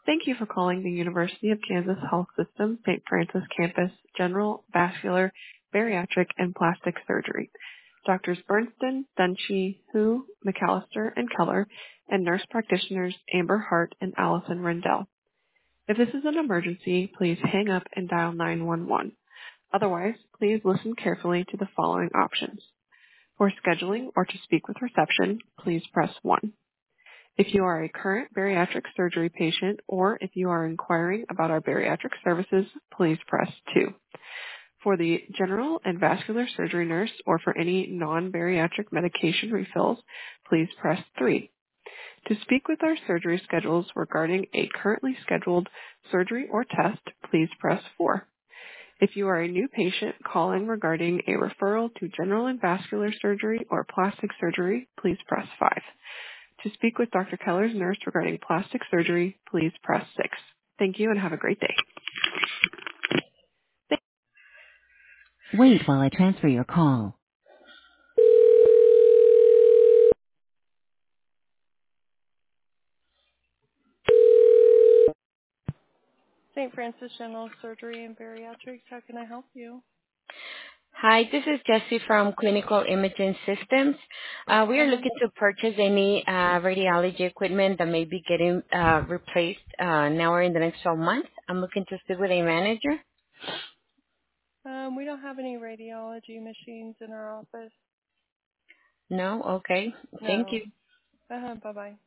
Thank you for calling the University of Kansas Health System St. Francis Campus General, Vascular, Bariatric, and Plastic Surgery. Doctors Bernston, Dunshee, Hu, McAllister, and Keller, and nurse practitioners Amber Hart and Allison Rendell. If this is an emergency, please hang up and dial 911. Otherwise, please listen carefully to the following options. For scheduling or to speak with reception, please press 1. If you are a current bariatric surgery patient or if you are inquiring about our bariatric services, please press 2. For the general and vascular surgery nurse or for any non-bariatric medication refills, please press 3. To speak with our surgery schedules regarding a currently scheduled surgery or test, please press 4. If you are a new patient calling regarding a referral to general and vascular surgery or plastic surgery, please press 5. To speak with Dr. Keller's nurse regarding plastic surgery, please press 6. Thank you and have a great day. Wait while I transfer your call. St. Francis General Surgery and Bariatrics. How can I help you? Hi, this is Jessie from Clinical Imaging Systems. We are looking to purchase any radiology equipment that may be getting replaced now or in the next 12 months. I'm looking to speak with a manager. We don't have any radiology machines in our office. No? Okay. Thank you. No. Bye-bye.